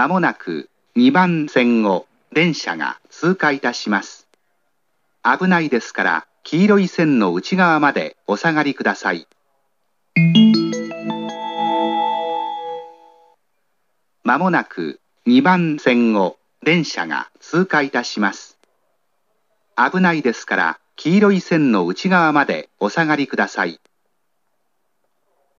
まもなく2番線を電車が通過いたします。危ないですから黄色い線の内側までお下がりください。まもなく2番線を電車が通過いたします。危ないですから黄色い線の内側までお下がりください。